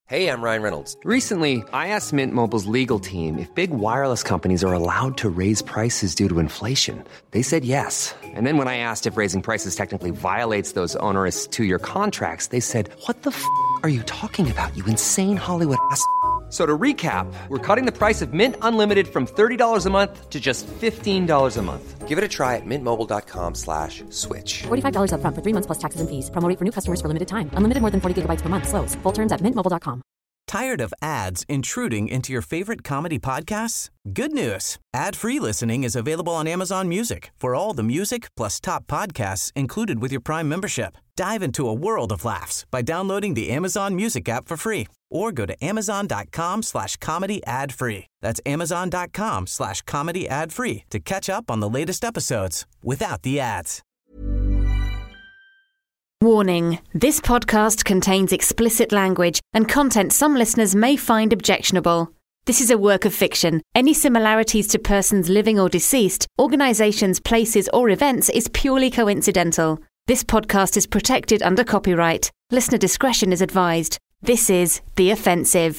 Hey, I'm Ryan Reynolds. Recently, I asked Mint Mobile's legal team if big wireless companies are allowed to raise prices due to inflation. They said yes. And then when I asked if raising prices technically violates those onerous two-year contracts, they said, "What the f*** are you talking about, you insane Hollywood ass?" So to recap, we're cutting the price of Mint Unlimited from $30 a month to just $15 a month. Give it a try at mintmobile.com/switch. $45 up front for 3 months plus taxes and fees. Promo rate for new customers for limited time. Unlimited more than 40 gigabytes per month. Slows full terms at mintmobile.com. Tired of ads intruding into your favorite comedy podcasts? Good news. Ad-free listening is available on Amazon Music for all the music plus top podcasts included with your Prime membership. Dive into a world of laughs by downloading the Amazon Music app for free or go to amazon.com/comedy ad-free. That's amazon.com/comedy ad-free to catch up on the latest episodes without the ads. Warning, this podcast contains explicit language and content some listeners may find objectionable. This is a work of fiction. Any similarities to persons living or deceased, organizations, places, or events is purely coincidental. This podcast is protected under copyright. Listener discretion is advised. This is The Offensive.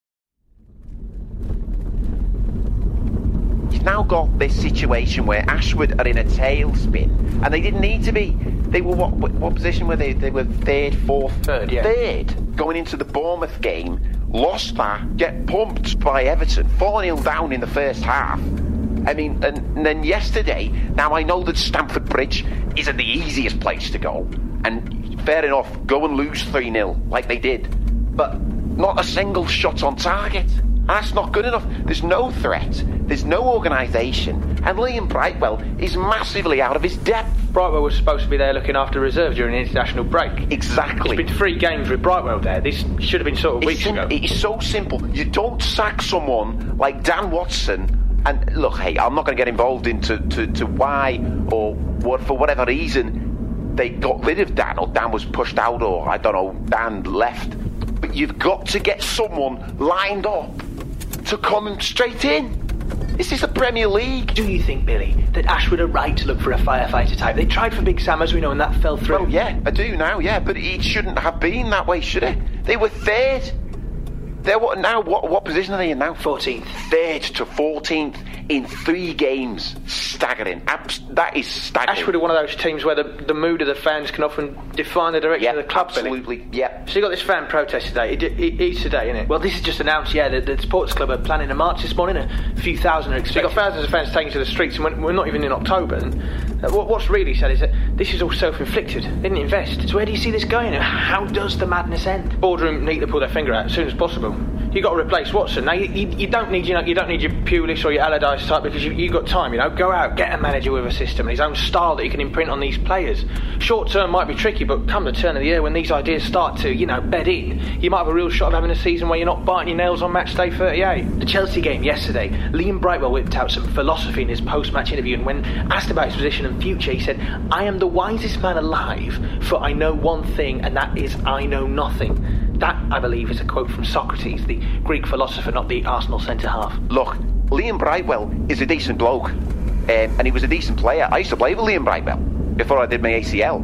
You've now got this situation where Ashford are in a tailspin, and they didn't need to be. They were what position were they? They were third, yeah. Third, going into the Bournemouth game, lost that, get pumped by Everton, 4-0 down in the first half. I mean, and then yesterday, now I know that Stamford Bridge isn't the easiest place to go, and fair enough, go and lose 3-0 like they did, but not a single shot on target. That's not good enough. There's no threat, there's no organisation, and Liam Brightwell is massively out of his depth. Brightwell was supposed to be there looking after reserve during the international break. Exactly. It's been 3 games with Brightwell there. This should have been sorted weeks ago. It is so simple. You don't sack someone like Dan Watson. And look, hey, I'm not going to get involved into why or what, for whatever reason they got rid of Dan, or Dan was pushed out, or I don't know, Dan left. But you've got to get someone lined up to come straight in. This is the Premier League. Do you think, Billy, that Ashford are right to look for a firefighter type? They tried for Big Sam, as we know, and that fell through. Well, yeah, I do now, yeah, but it shouldn't have been that way, should it? They were third. They're what position are they in now? 14th. Third to 14th in 3 games. Staggering. That is staggering. Ashford are one of those teams where the mood of the fans can often define the direction of the club. Absolutely, Billy. yeah. So you got this fan protest today. It's today, isn't it? Well, this is just announced, yeah, the Sports Club are planning a march this morning. A few thousand are expected. So you've got thousands of fans taking to the streets, and we're not even in October. And what's really sad is that this is all self-inflicted. They didn't invest. So where do you see this going? How does the madness end? Boardroom need to pull their finger out as soon as possible. You've got to replace Watson. Now you don't need your Pulis or your Allardyce type, because you've got time. Go out, get a manager with a system and his own style that he can imprint on these players. Short term might be tricky, but come the turn of the year, when these ideas start to bed in, you might have a real shot of having a season where you're not biting your nails on match day 38. The Chelsea game yesterday, Liam Brightwell whipped out some philosophy in his post-match interview, and when asked about his position and future, he said, "I am the wisest man alive, for I know one thing, and that is I know nothing." That, I believe, is a quote from Socrates, the Greek philosopher, not the Arsenal centre-half. Look, Liam Brightwell is a decent bloke, and he was a decent player. I used to play with Liam Brightwell before I did my ACL.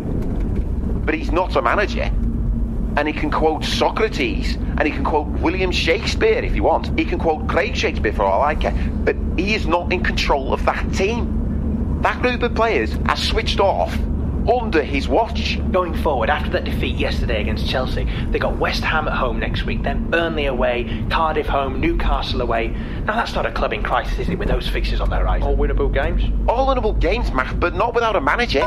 But he's not a manager. And he can quote Socrates, and he can quote William Shakespeare if you want. He can quote Craig Shakespeare for all I care. But he is not in control of that team. That group of players are switched off under his watch. Going forward, after that defeat yesterday against Chelsea, they got West Ham at home next week, then Burnley away, Cardiff home, Newcastle away. Now that's not a club in crisis, is it, with those fixtures on their horizon? All winnable games? All winnable games, Matt, but not without a manager.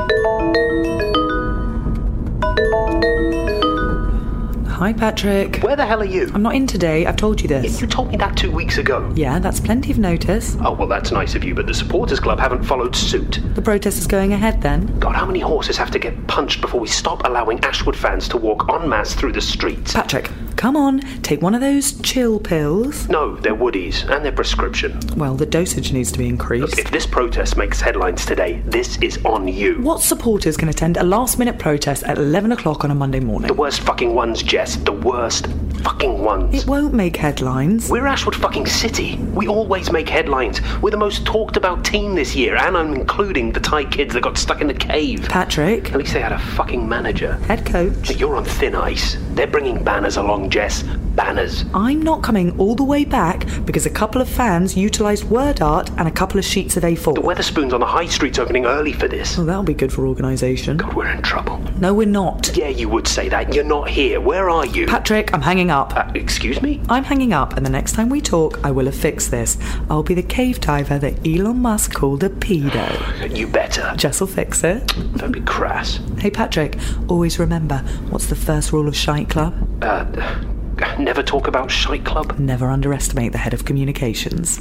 Hi, Patrick. Where the hell are you? I'm not in today, I've told you this. You told me that 2 weeks ago. Yeah, that's plenty of notice. Oh, well, that's nice of you, but the supporters club haven't followed suit. The protest is going ahead then? God, how many horses have to get punched before we stop allowing Ashwood fans to walk en masse through the streets? Patrick, come on, take one of those chill pills. No, they're Woodies, and they're prescription. Well, the dosage needs to be increased. Look, if this protest makes headlines today, this is on you. What supporters can attend a last-minute protest at 11 o'clock on a Monday morning? The worst fucking ones, Jess. The worst fucking ones. It won't make headlines. We're Ashwood fucking City. We always make headlines. We're the most talked about team this year, and I'm including the Thai kids that got stuck in the cave. Patrick. At least they had a fucking manager. Head coach. You're on thin ice. They're bringing banners along, Jess. banners. I'm not coming all the way back because a couple of fans utilised word art and a couple of sheets of A4. The Wetherspoons on the High Street's opening early for this. Well, that'll be good for organisation. God, we're in trouble. No, we're not. Yeah, you would say that. You're not here. Where are you? Patrick, I'm hanging up. Excuse me? I'm hanging up, and the next time we talk, I will have fixed this. I'll be the cave diver that Elon Musk called a pedo. You better. Jess will fix it. Don't be crass. Hey, Patrick, always remember, what's the first rule of Shite Club? Never talk about Shite Club. Never underestimate the head of communications.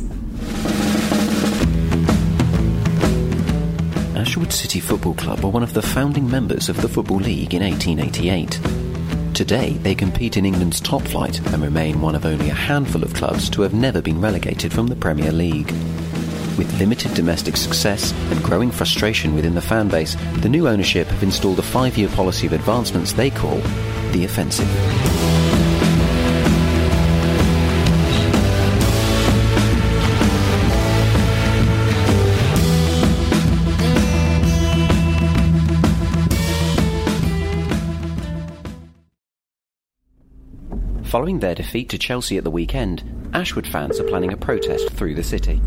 Ashwood City Football Club were one of the founding members of the Football League in 1888. Today, they compete in England's top flight and remain one of only a handful of clubs to have never been relegated from the Premier League. With limited domestic success and growing frustration within the fan base, the new ownership have installed a 5-year policy of advancements they call the offensive. Following their defeat to Chelsea at the weekend, Ashwood fans are planning a protest through the city.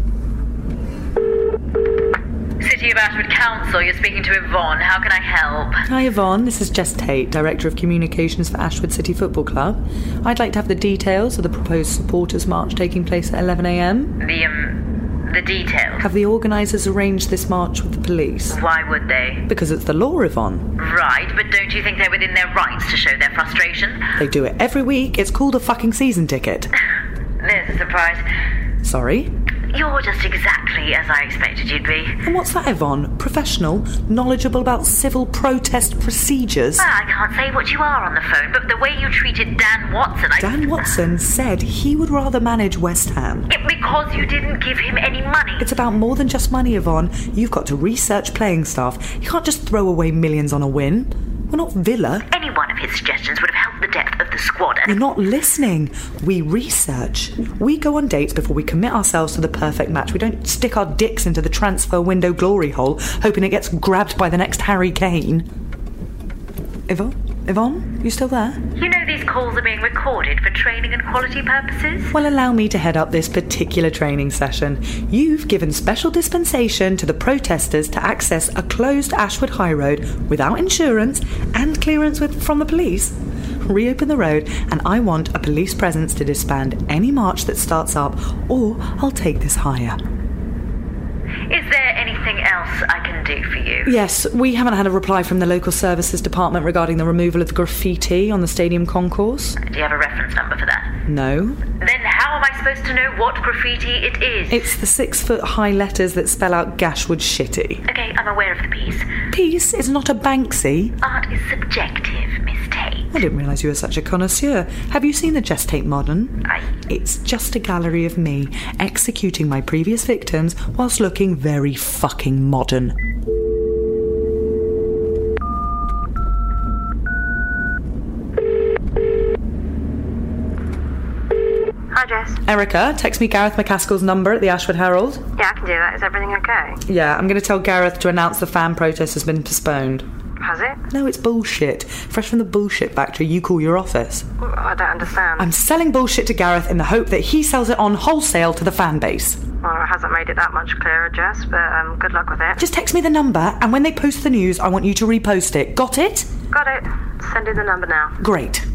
City of Ashwood Council, you're speaking to Yvonne. How can I help? Hi Yvonne, this is Jess Tate, Director of Communications for Ashwood City Football Club. I'd like to have the details of the proposed supporters march taking place at 11am. The details? Have the organisers arranged this march with the police? Why would they? Because it's the law, Yvonne. Right, but don't you think they're within their rights to show their frustration? They do it every week. It's called a fucking season ticket. There's a surprise. Sorry? You're just exactly as I expected you'd be. And what's that, Yvonne? Professional? Knowledgeable about civil protest procedures? Well, I can't say what you are on the phone, but the way you treated Dan Watson... Dan Watson said he would rather manage West Ham. Because you didn't give him any money. It's about more than just money, Yvonne. You've got to research playing staff. You can't just throw away millions on a win. We're not Villa. Any one of his suggestions would have helped the depth of the squad. You're not listening. We research. We go on dates before we commit ourselves to the perfect match. We don't stick our dicks into the transfer window glory hole, hoping it gets grabbed by the next Harry Kane. Yvonne, you still there? You know these calls are being recorded for training and quality purposes? Well, allow me to head up this particular training session. You've given special dispensation to the protesters to access a closed Ashwood High Road without insurance and clearance from the police. Reopen the road, and I want a police presence to disband any march that starts up, or I'll take this higher. Is there anything else I can do for you? Yes, we haven't had a reply from the local services department regarding the removal of the graffiti on the stadium concourse. Do you have a reference number for that? No. Then how am I supposed to know what graffiti it is? It's the 6-foot-high letters that spell out Gashwood Shitty. Okay, I'm aware of the piece. Piece is not a Banksy. Art is subjective, Miss Tate. I didn't realise you were such a connoisseur. Have you seen the Jess Tate Modern? It's just a gallery of me executing my previous victims whilst looking very fucking modern. Hi, Jess. Erica, text me Gareth McCaskill's number at the Ashwood Herald. Yeah, I can do that. Is everything okay? Yeah, I'm going to tell Gareth to announce the fan protest has been postponed. Has it? No, it's bullshit. Fresh from the bullshit factory you call your office. I don't understand. I'm selling bullshit to Gareth in the hope that he sells it on wholesale to the fan base. Well, it hasn't made it that much clearer, Jess, but good luck with it. Just text me the number, and when they post the news, I want you to repost it. Got it? Got it. Send in the number now. Great.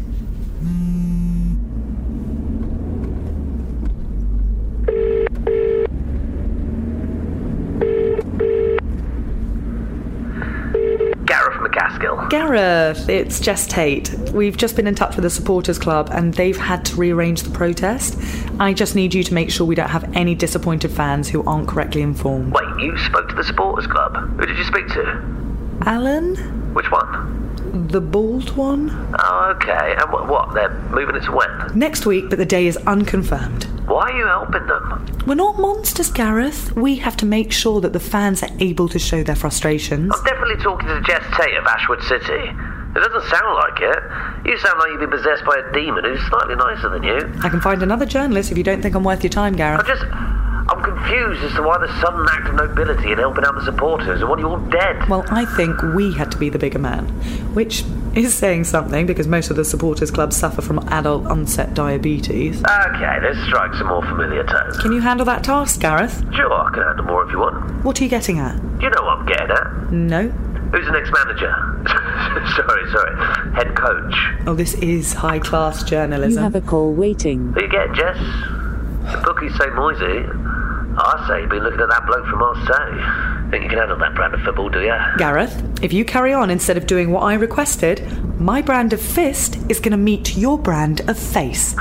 Gareth McCaskill. Gareth, it's Jess Tate. We've just been in touch with the supporters club and they've had to rearrange the protest. I just need you to make sure we don't have any disappointed fans who aren't correctly informed. Wait, you spoke to the supporters club? Who did you speak to? Alan? Which one? The bald one? Oh, okay. And what? They're moving it to when? Next week, but the day is unconfirmed. Why are you helping them? We're not monsters, Gareth. We have to make sure that the fans are able to show their frustrations. I'm definitely talking to Jess Tate of Ashwood City. It doesn't sound like it. You sound like you've been possessed by a demon who's slightly nicer than you. I can find another journalist if you don't think I'm worth your time, Gareth. I'm confused as to why the sudden act of nobility in helping out the supporters and what you're all dead. Well, I think we had to be the bigger man, which is saying something because most of the supporters clubs suffer from adult onset diabetes. Okay, let's strike some more familiar tones. Can you handle that task, Gareth? Sure, I can handle more if you want. What are you getting at? Do you know what I'm getting at? No. Who's the next manager? sorry. Head coach. Oh, this is high-class journalism. You have a call waiting. Who you getting, Jess? The bookies say Moisey. I say you've been looking at that bloke from Marseille. Think you can handle that brand of football, do you? Gareth, if you carry on instead of doing what I requested, my brand of fist is going to meet your brand of face.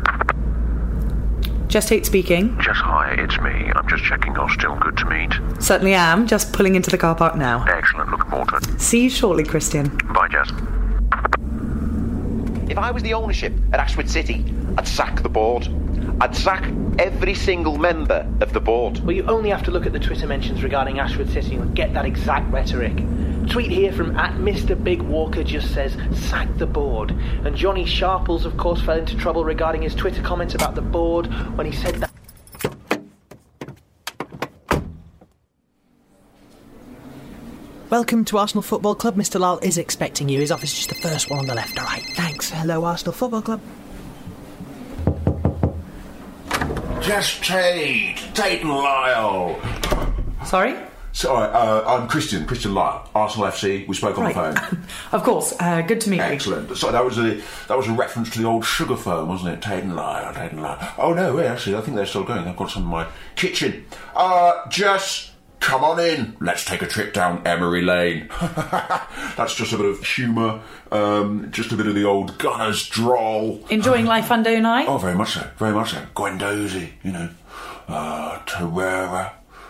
Just Tate speaking. Jess, hi, it's me. I'm just checking you're still good to meet. Certainly am. Just pulling into the car park now. Excellent. Looking forward to it. See you shortly, Christian. Bye, Jess. If I was the ownership at Ashford City, I'd sack the board. I'd sack every single member of the board. Well, you only have to look at the Twitter mentions regarding Ashford City and get that exact rhetoric. Tweet here from @MrBigWalker just says, sack the board. And Johnny Sharples, of course, fell into trouble regarding his Twitter comments about the board when he said that. Welcome to Arsenal Football Club. Mr. Lal is expecting you. His office is just the first one on the left. All right, thanks. Hello, Arsenal Football Club. Just Tate and Lyle. Sorry? Sorry, I'm Christian Lyle, Arsenal FC. We spoke on the phone. Of course. Good to meet you. Excellent. So that was a reference to the old sugar firm, wasn't it? Tate and Lyle. Oh no, wait, actually, I think they're still going. I've got some in my kitchen. Just come on in. Let's take a trip down Emery Lane. That's just a bit of humour. Just a bit of the old Gunners drawl. Enjoying life under Unai? Oh, very much so. Very much so. Guendouzi, Torreira.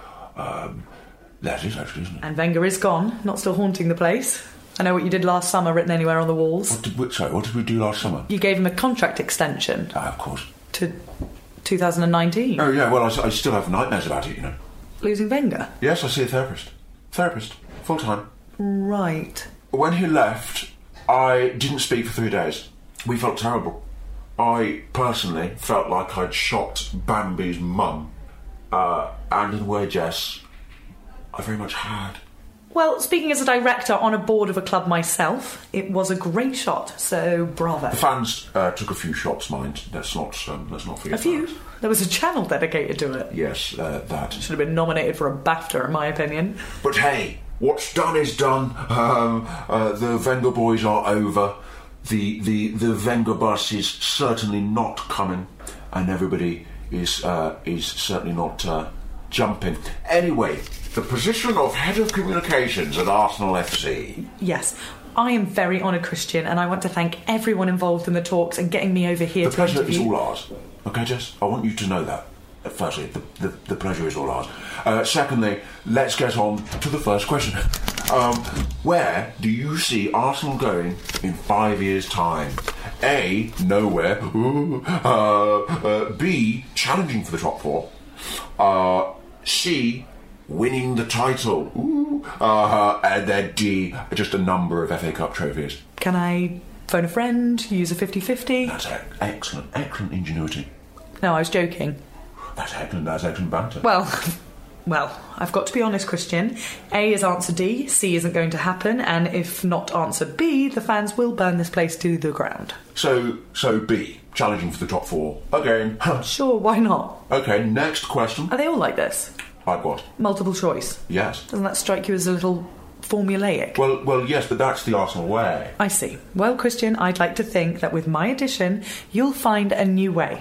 That is actually, isn't it? And Wenger is gone, not still haunting the place. I know what you did last summer, written anywhere on the walls. What did we do last summer? You gave him a contract extension. Of course. To 2019. Oh, yeah, well, I still have nightmares about it, Losing Wenger? Yes, I see a therapist. Full time. Right. When he left, I didn't speak for 3 days. We felt terrible. I personally felt like I'd shot Bambi's mum. And in a way, Jess, I very much had. Well, speaking as a director on a board of a club myself, it was a great shot, so bravo. The fans took a few shots, mind. Let's not forget a few? That. There was a channel dedicated to it. Yes, that. Should have been nominated for a BAFTA, in my opinion. But hey, what's done is done. The Wenger boys are over. The Wenger bus is certainly not coming, and everybody is certainly not jumping. Anyway, the position of Head of Communications at Arsenal FC. Yes, I am very honoured, Christian, and I want to thank everyone involved in the talks and getting me over here. The pleasure is all ours. Okay, Jess? I want you to know that. Firstly, the pleasure is all ours. Secondly, let's get on to the first question. Where do you see Arsenal going in 5 years' time? A, nowhere. B, challenging for the top four. C, winning the title. And then D, just a number of FA Cup trophies. Can I phone a friend, use a 50-50? That's excellent ingenuity. No, I was joking. That's excellent banter. Well, I've got to be honest, Christian. A is answer D, C isn't going to happen, and if not answer B, the fans will burn this place to the ground. So B, challenging for the top four. Again. Sure, why not? Okay, next question. Are they all like this? Like what? Multiple choice. Yes. Doesn't that strike you as a little formulaic? Well, yes, but that's the Arsenal way. I see. Well, Christian, I'd like to think that with my addition, you'll find a new way.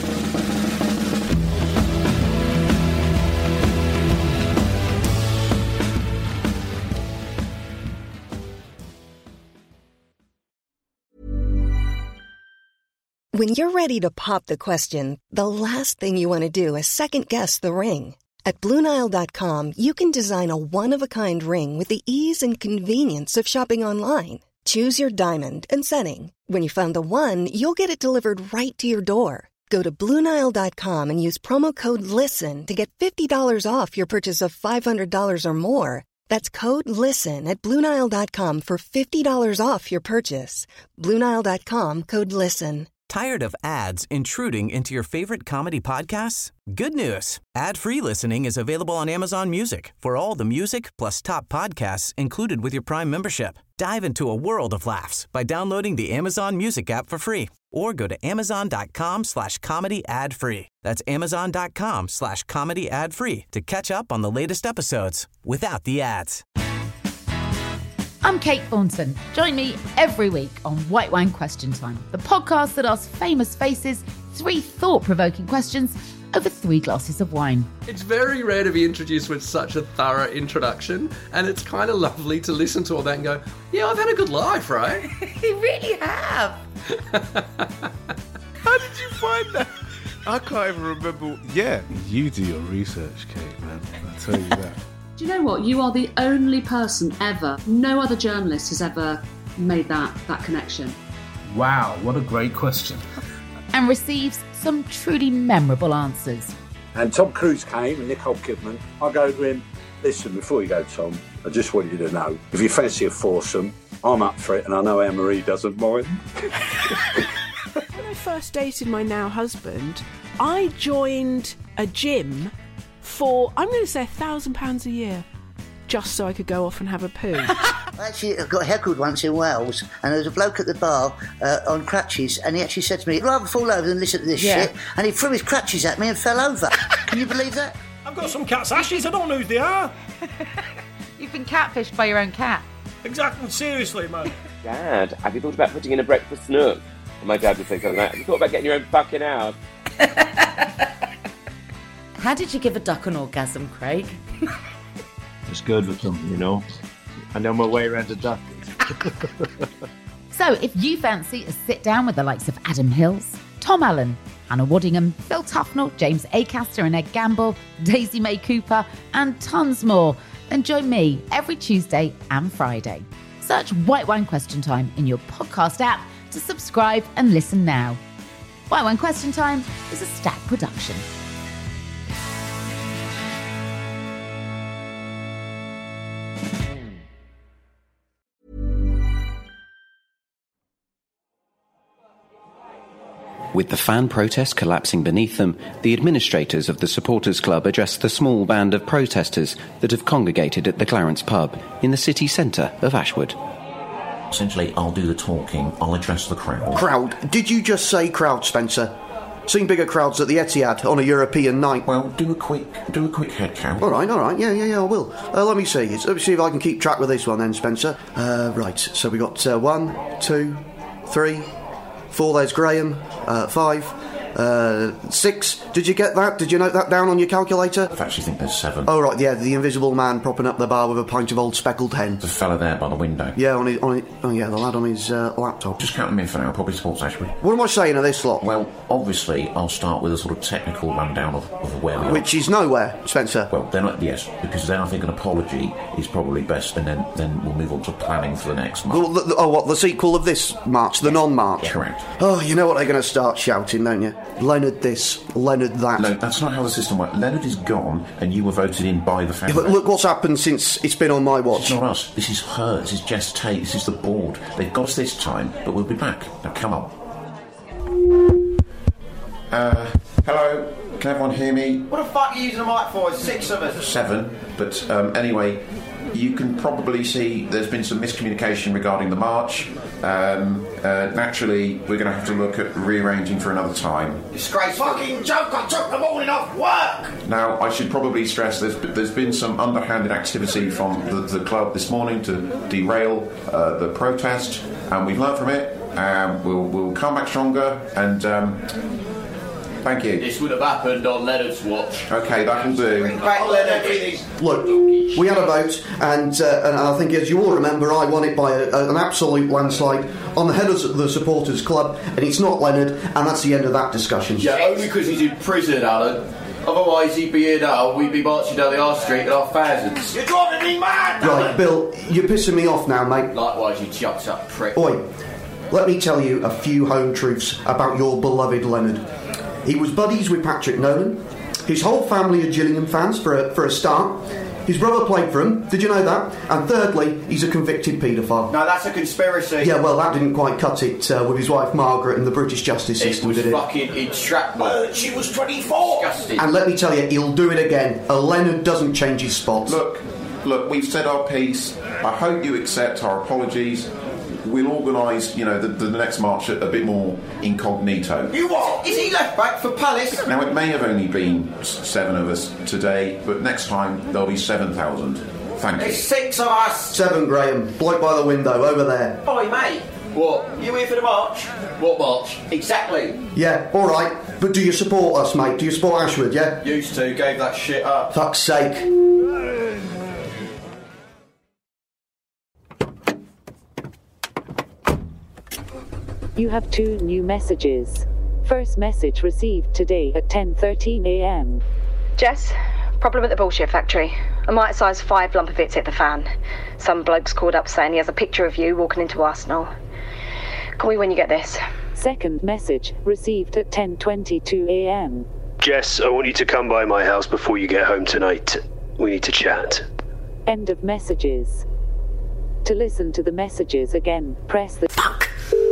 When you're ready to pop the question, the last thing you want to do is second-guess the ring. At BlueNile.com, you can design a one-of-a-kind ring with the ease and convenience of shopping online. Choose your diamond and setting. When you find the one, you'll get it delivered right to your door. Go to BlueNile.com and use promo code LISTEN to get $50 off your purchase of $500 or more. That's code LISTEN at BlueNile.com for $50 off your purchase. BlueNile.com, code LISTEN. Tired of ads intruding into your favorite comedy podcasts? Good news. Ad-free listening is available on Amazon Music for all the music plus top podcasts included with your Prime membership. Dive into a world of laughs by downloading the Amazon Music app for free or go to amazon.com/comedy ad-free. That's amazon.com/comedy ad-free to catch up on the latest episodes without the ads. I'm Kate Thornton. Join me every week on White Wine Question Time, the podcast that asks famous faces 3 thought-provoking questions over 3 glasses of wine. It's very rare to be introduced with such a thorough introduction, and it's kind of lovely to listen to all that and go, yeah, I've had a good life, right? You really have. How did you find that? I can't even remember. Yeah, you do your research, Kate, man. I'll tell you that. Do you know what? You are the only person ever, no other journalist has ever made that connection. Wow, what a great question. And receives some truly memorable answers. And Tom Cruise came and Nicole Kidman. I go to him, listen, before you go, Tom, I just want you to know, if you fancy a foursome, I'm up for it, and I know Anne-Marie doesn't mind. When I first dated my now husband, I joined a gym for, I'm going to say, £1,000 a year, just so I could go off and have a poo. Actually, I got heckled once in Wales, and there was a bloke at the bar on crutches, and he actually said to me, I'd rather fall over than listen to this shit, and he threw his crutches at me and fell over. Can you believe that? I've got some cat's ashes, I don't know who they are. You've been catfished by your own cat. Exactly, seriously, man. Dad, have you thought about putting in a breakfast nook? And my dad would say something like, have you thought about getting your own fucking house? How did you give a duck an orgasm, Craig? It's good with them, you know. I know my way around a duck. So, if you fancy a sit-down with the likes of Adam Hills, Tom Allen, Hannah Waddingham, Phil Tufnell, James Acaster and Ed Gamble, Daisy May Cooper, and tons more, then join me every Tuesday and Friday. Search White Wine Question Time in your podcast app to subscribe and listen now. White Wine Question Time is a Stack production. With the fan protest collapsing beneath them, the administrators of the Supporters Club addressed the small band of protesters that have congregated at the Clarence pub in the city centre of Ashwood. Essentially, I'll do the talking, I'll address the crowd. Crowd? Did you just say crowd, Spencer? Seen bigger crowds at the Etihad on a European night. Well, do a quick head count. All right, yeah, I will. Let me see. Let me see if I can keep track with this one then, Spencer. Right, so we got 1, 2, 3, 4, there's Graham, 5, 6. Did you get that? Did you note that down on your calculator? I actually think there's 7. Oh, right, yeah, the invisible man propping up the bar with a pint of old speckled hen. The fella there by the window. Yeah, the lad on his laptop. Just count them in for now, probably supports Ashwood. What am I saying of this lot? Well, obviously, I'll start with a sort of technical rundown of where we are. Which is nowhere, Spencer. Well, then, yes, because then I think an apology is probably best, and then we'll move on to planning for the next march. The sequel of this march, the non-march? Yeah, correct. Oh, you know what they're going to start shouting, don't you? Leonard this, Leonard that. No, that's not how the system works. Leonard is gone, and you were voted in by the family. Yeah, but look what's happened since it's been on my watch. It's not us. This is her. This is Jess Tate. This is the board. They've got us this time, but we'll be back. Now, come on. Hello? Can everyone hear me? What the fuck are you using a mic for? There's 6 of us. 7. But anyway, you can probably see there's been some miscommunication regarding the march. Naturally, we're going to have to look at rearranging for another time. Disgraceful. Fucking joke, I took the morning off work! Now, I should probably stress there's been some underhanded activity from the club this morning to derail the protest, and we've learned from it. We'll come back stronger, and thank you. This would have happened on Leonard's watch. Okay, that'll do. Look, we had a vote, and I think, as you all remember, I won it by an absolute landslide on the head of the Supporters Club, and it's not Leonard, and that's the end of that discussion. Yeah, only because he's in prison, Alan. Otherwise, he'd be here now, we'd be marching down the R Street in our thousands. You're driving me mad, Alan. Right, Bill, you're pissing me off now, mate. Likewise, you chucked up prick. Oi, let me tell you a few home truths about your beloved Leonard. He was buddies with Patrick Nolan. His whole family are Gillingham fans, for a start. his brother played for him. Did you know that? And thirdly, he's a convicted paedophile. No, that's a conspiracy. Yeah, well, that didn't quite cut it with his wife Margaret and the British justice system, did it? Fucking entrapment. She was 24. Disgusting. And let me tell you, he'll do it again. A Leonard doesn't change his spots. Look, we've said our piece. I hope you accept our apologies. We'll organise, the next march a bit more incognito. You what? Is he left back for Palace? Now, it may have only been 7 of us today, but next time there'll be 7,000. Thank you. There's 6 of us. 7, Graham. Bloke by the window, over there. Oi, mate. What? You here for the march? What march? Exactly. Yeah, all right. But do you support us, mate? Do you support Ashwood, yeah? Used to. Gave that shit up. Fuck's sake. You have 2 new messages. First message received today at 10:13 a.m. Jess, problem at the bullshit factory. A mite-sized 5 lump of it's hit the fan. Some bloke's called up saying he has a picture of you walking into Arsenal. Call me when you get this. Second message received at 10:22 a.m. Jess, I want you to come by my house before you get home tonight. We need to chat. End of messages. To listen to the messages again, press the... Fuck!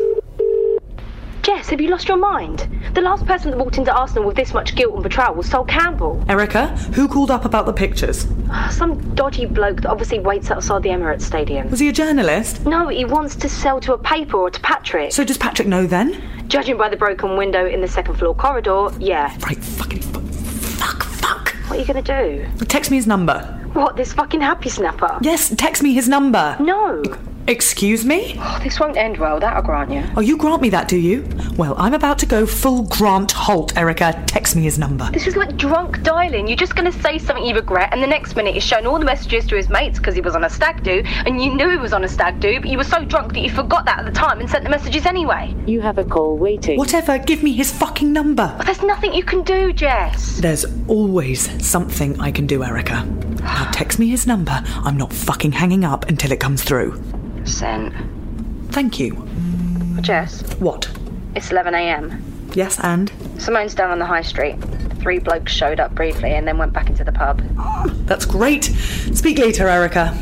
Jess, have you lost your mind? The last person that walked into Arsenal with this much guilt and betrayal was Sol Campbell. Erica, who called up about the pictures? Some dodgy bloke that obviously waits outside the Emirates Stadium. Was he a journalist? No, he wants to sell to a paper or to Patrick. So does Patrick know then? Judging by the broken window in the second floor corridor, yeah. Right, fuck. What are you going to do? Text me his number. What, this fucking happy snapper? Yes, text me his number. No. Excuse me? Oh, this won't end well, that I'll grant you. Oh, you grant me that, do you? Well, I'm about to go full Grant Holt, Erica. Text me his number. This is like drunk dialing. You're just going to say something you regret, and the next minute he's shown all the messages to his mates because he was on a stag do, and you knew he was on a stag do, but you were so drunk that you forgot that at the time and sent the messages anyway. You have a call waiting. Whatever, give me his fucking number. Well, there's nothing you can do, Jess. There's always something I can do, Erica. Now text me his number. I'm not fucking hanging up until it comes through. Sent. Thank you. Jess? What? It's 11 a.m. Yes, and? Simone's down on the high street. 3 blokes showed up briefly and then went back into the pub. That's great. Speak later, Erica.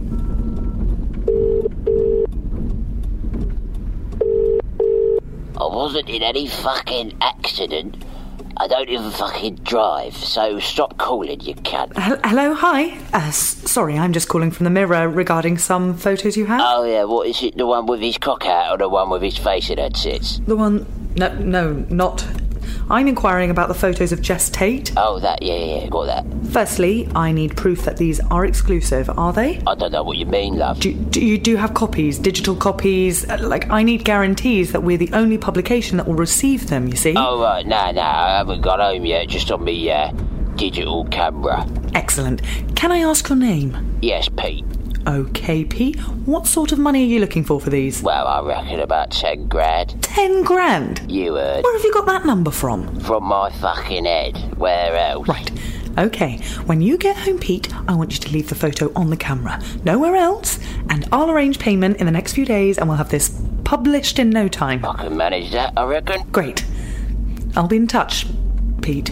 I wasn't in any fucking accident. I don't even fucking drive, so stop calling, you cunt. Hello, hi. Sorry, I'm just calling from the Mirror regarding some photos you have. Oh, yeah, what is it, the one with his cock out or the one with his face in headsets? The one... No, not... I'm inquiring about the photos of Jess Tate. Oh, that, yeah, got that. Firstly, I need proof that these are exclusive, are they? I don't know what you mean, love. Do you have copies, digital copies? I need guarantees that we're the only publication that will receive them, you see? Oh, right, no, I haven't got home yet, just on me digital camera. Excellent. Can I ask your name? Yes, Pete. OK, Pete. What sort of money are you looking for these? Well, I reckon about 10 grand. 10 grand? You heard. Where have you got that number from? From my fucking head. Where else? Right. OK, when you get home, Pete, I want you to leave the photo on the camera. Nowhere else. And I'll arrange payment in the next few days and we'll have this published in no time. I can manage that, I reckon. Great. I'll be in touch, Pete.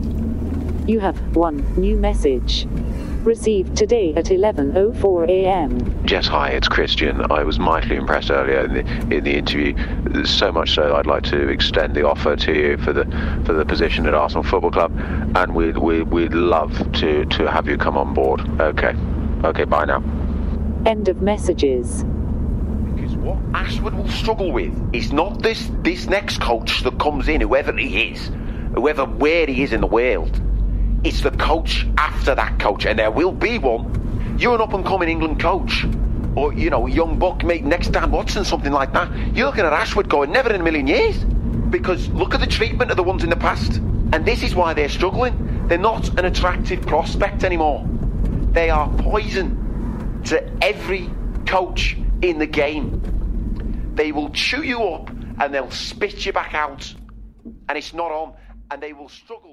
You have 1 new message. Received today at 11:04 a.m. Jess, hi, it's Christian. I was mightily impressed earlier in the interview, so much so that I'd like to extend the offer to you for the position at Arsenal Football Club, and we'd love to have you come on board. Okay, bye now. End of messages. Because what Ashwood will struggle with is not this next coach that comes in, whoever he is, where he is in the world. It's the coach after that coach, and there will be one. You're an up-and-coming England coach, or, young buck, mate, next Dan Watson, something like that. You're looking at Ashwood going, never in a million years, because look at the treatment of the ones in the past, and this is why they're struggling. They're not an attractive prospect anymore. They are poison to every coach in the game. They will chew you up, and they'll spit you back out, and it's not on, and they will struggle.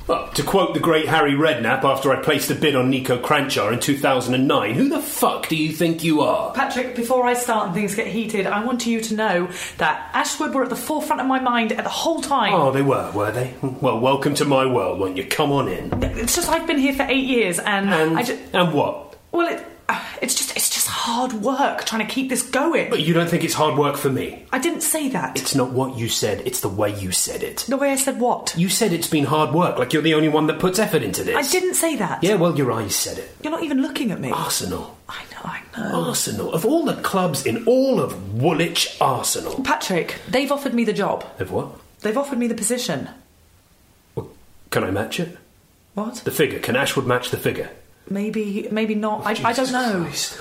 Well, to quote the great Harry Redknapp after I placed a bid on Nico Cranchar in 2009, who the fuck do you think you are? Patrick, before I start and things get heated, I want you to know that Ashwood were at the forefront of my mind at the whole time. Oh, they were they? Well, welcome to my world, won't you? Come on in. It's just I've been here for 8 years and And what? Well, it's just hard work trying to keep this going. But you don't think it's hard work for me? I didn't say that. It's not what you said, it's the way you said it. The way I said what? You said it's been hard work, like you're the only one that puts effort into this. I didn't say that. Yeah, well, your eyes said it. You're not even looking at me. Arsenal. I know. Arsenal. Of all the clubs in all of Woolwich, Arsenal. Patrick, they've offered me the job. Of what? They've offered me the position. Well, can I match it? What? The figure. Can Ashwood match the figure? Maybe not. I don't know. Christ.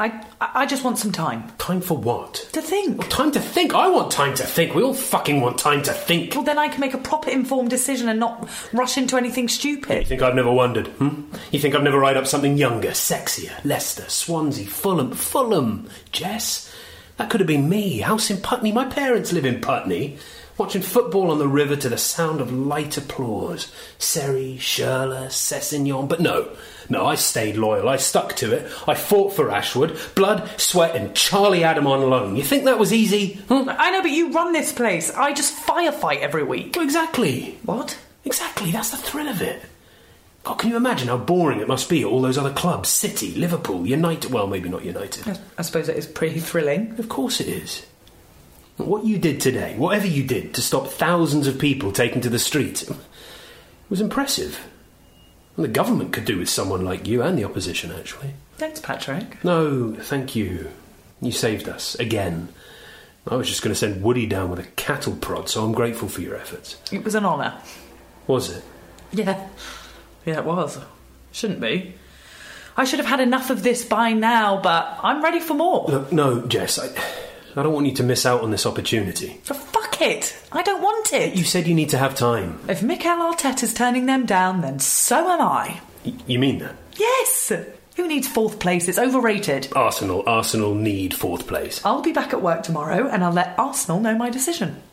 I just want some time. Time for what? To think. Well, time to think? I want time to think. We all fucking want time to think. Well, then I can make a proper informed decision and not rush into anything stupid. You think I've never wondered, You think I've never eyed up something younger, sexier? Leicester, Swansea, Fulham. Jess? That could have been me. House in Putney. My parents live in Putney. Watching football on the river to the sound of light applause. Seri, Schürrle, Sessegnon. But no, I stayed loyal. I stuck to it. I fought for Ashwood. Blood, sweat and Charlie Adam on loan. You think that was easy? I know, but you run this place. I just firefight every week. Well, exactly. What? Exactly, that's the thrill of it. God, can you imagine how boring it must be at all those other clubs? City, Liverpool, United. Well, maybe not United. I suppose it is pretty thrilling. Of course it is. What you did today, whatever you did to stop thousands of people taking to the streets, was impressive. And the government could do with someone like you, and the opposition, actually. Thanks, Patrick. No, thank you. You saved us, again. I was just going to send Woody down with a cattle prod, so I'm grateful for your efforts. It was an honour. Was it? Yeah, it was. Shouldn't be. I should have had enough of this by now, but I'm ready for more. Look, no, Jess, I don't want you to miss out on this opportunity. So fuck it. I don't want it. You said you need to have time. If Mikel Arteta's turning them down, then so am I. You mean that? Yes. Who needs fourth place? It's overrated. Arsenal need fourth place. I'll be back at work tomorrow and I'll let Arsenal know my decision.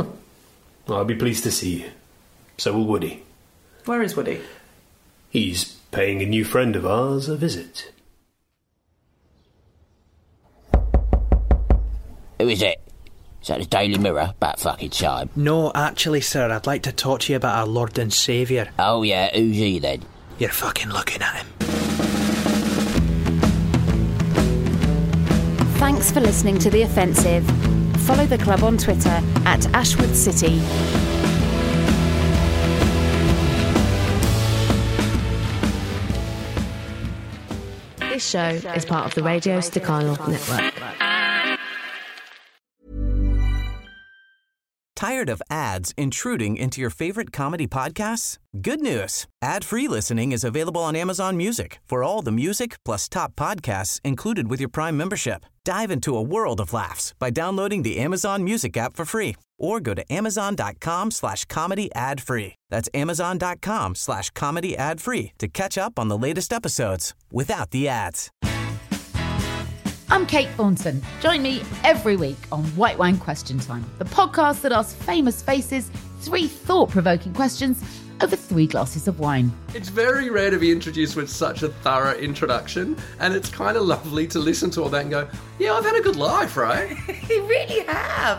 I'll be pleased to see you. So will Woody. Where is Woody? He's paying a new friend of ours a visit. Who is it? Is that the Daily Mirror? About fucking time. No, actually, sir, I'd like to talk to you about our Lord and Saviour. Oh, yeah, who's he then? You're fucking looking at him. Thanks for listening to The Offensive. Follow the club on Twitter at Ashwood City. This show is part of the Radio Stakhanov Network. Tired of ads intruding into your favorite comedy podcasts? Good news. Ad-free listening is available on Amazon Music for all the music plus top podcasts included with your Prime membership. Dive into a world of laughs by downloading the Amazon Music app for free or go to amazon.com/comedy ad-free. That's amazon.com/comedy ad-free to catch up on the latest episodes without the ads. I'm Kate Thornton. Join me every week on White Wine Question Time, the podcast that asks famous faces 3 thought-provoking questions over 3 glasses of wine. It's very rare to be introduced with such a thorough introduction, and it's kind of lovely to listen to all that and go, yeah, I've had a good life, right? You really have.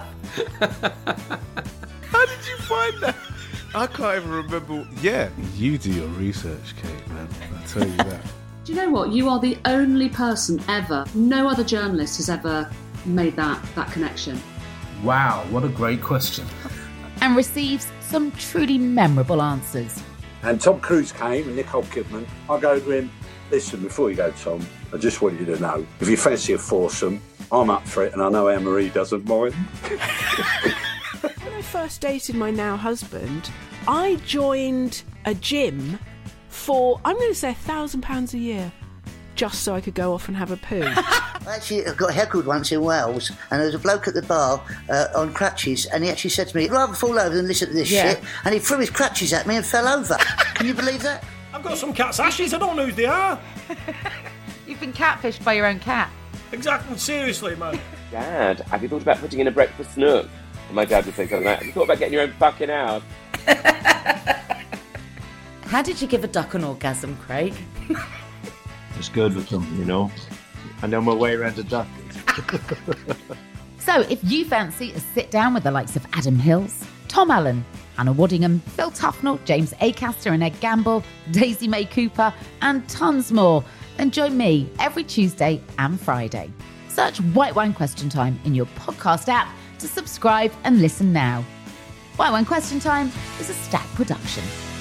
How did you find that? I can't even remember. Yeah, you do your research, Kate, man. I tell you that. Do you know what? You are the only person ever. No other journalist has ever made that connection. Wow, what a great question. And receives some truly memorable answers. And Tom Cruise came and Nicole Kidman. I go to him, listen, before you go, Tom, I just want you to know, if you fancy a foursome, I'm up for it and I know Anne-Marie doesn't mind. When I first dated my now husband, I joined a gym for, I'm going to say £1,000 a year, just so I could go off and have a poo. Actually, I got heckled once in Wales, and there was a bloke at the bar on crutches, and he actually said to me, I'd rather fall over than listen to this shit, and he threw his crutches at me and fell over. Can you believe that? I've got some cat's ashes, I don't know who they are. You've been catfished by your own cat. Exactly, seriously, man. Dad, have you thought about putting in a breakfast nook? And my dad would say something like that. Have you thought about getting your own fucking house? How did you give a duck an orgasm, Craig? It's good with them, you know. I know my way around a duck. So if you fancy a sit down with the likes of Adam Hills, Tom Allen, Hannah Waddingham, Phil Tufnell, James Acaster and Ed Gamble, Daisy May Cooper, and tons more, then join me every Tuesday and Friday. Search White Wine Question Time in your podcast app to subscribe and listen now. White Wine Question Time is a Stack production.